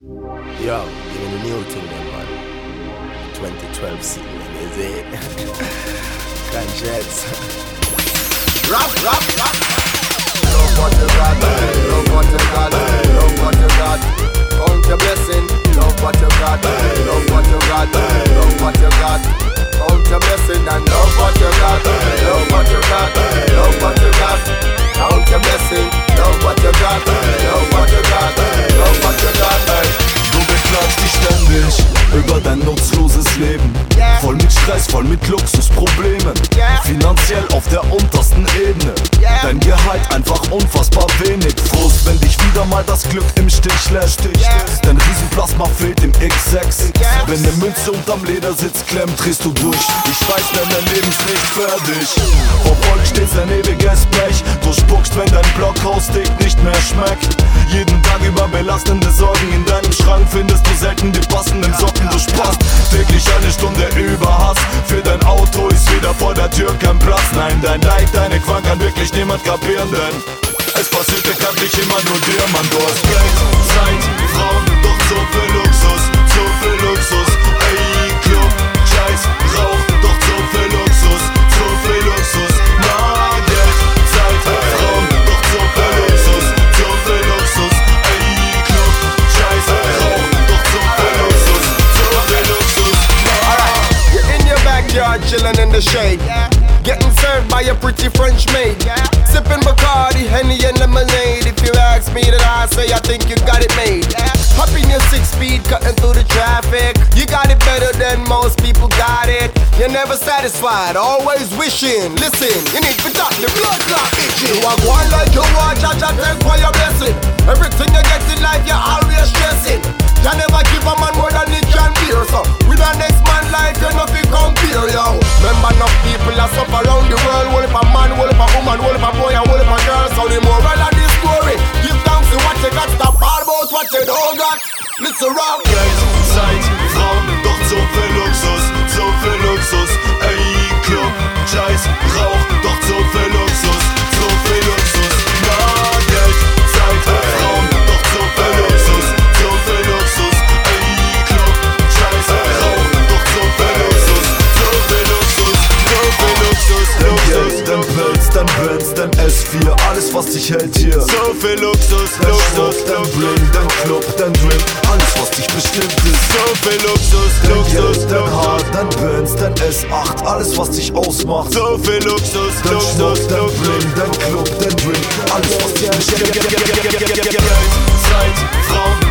Yo, giving the new thing then, man. 2012 sitting in, is it? Conscience. Rap. Love what you got, love what you got, love what you got. Count your blessing, love what you got, love what you got, love what you got. Count your blessing and love what you got, love what you got, love what you got. Count your blessing, love what you got, love what you got, love what you got. Du beklagst dich ständig über dein nutzloses Leben. Voll mit Stress, voll mit Luxusproblemen. Finanziell auf der untersten Ebene. Dein Gehalt einfach unfassbar wenig. Frust, wenn dich wieder mal das Glück im Stich lässt. Dein Riesenplasma fehlt im X6. Wenn ne Münze unterm Ledersitz klemmt, drehst du durch. Ich weiß, denn dein Leben ist nicht fertig. Vor Volk steht ein ewiges Blech. Du spuckst, wenn dein Blockhaussteak nicht mehr schmeckt. Jeden Tag über belastende Sorgen. In deinem Schrank findest du selten die passenden Socken. Du sparst täglich eine Stunde über Hass. Für dein Auto ist wieder vor der Tür kein Platz. Nein, dein Leid, deine Qual kann wirklich niemand kapieren, denn es passiert bekanntlich immer nur dir, Mann. Du hast Geld, Zeit, Frauen, doch so viel Luxus, so viel Luxus. Ey, Club, Scheiß, Rauch, doch so viel Luxus, so viel Luxus. Na, Geld, Zeit, Frauen, doch so viel Luxus, so viel Luxus. Ey, Club, Scheiß, Rauch, doch so viel Luxus, so viel Luxus. Alright, you're in your backyard chilling in the shade. Getting served by a pretty French maid. Sipping Bacardi, Henny and lemonade. If you ask me, then I say I think you got it made. Hop in your 6-speed, cutting through the traffic. You got it better than most people got it. You're never satisfied, always wishing. Listen, you need to talk the blood clot itching. You are going like you want, Jah take for your blessing. Everything you get in life, you're always stressing. You never give a man more than he can bear. So with the next man life, you're nothing compare, yo. Remember, enough people are suffer around the world. What if a man, what if a woman, what if a boy, and what if a girl? So the moral of this story, give thanks to what you got, stop all about what you don't got. Listen round. Geld, Zeit, Frauen, doch so viel Luxus, so viel Luxus. Ey, Club, Scheiß, Rauch, doch so viel Luxus, so viel Luxus. Na, Geld, Zeit, Frauen, doch so viel Luxus, so viel Luxus. Ey, Club, Scheiß, Rauch, doch so viel Luxus, so viel Luxus, so viel Luxus, Luxus. Dein Pelz, dein Benz, dein S4, alles was dich hält hier. So viel Luxus, Dein Luxus, Schmuck, dein Bling, dein Club, dein Drink, alles was dich bestimmt ist. so viel Luxus, Dein Luxus, Geld, dein Haar, Luxus. dein Benz, dein S8, alles was dich ausmacht. So viel Luxus, Dein Luxus, Schmuck, dein Luxus. Bling, dein Club, dein Drink, alles was dich bestimmt. Geld, Zeit, Frauen,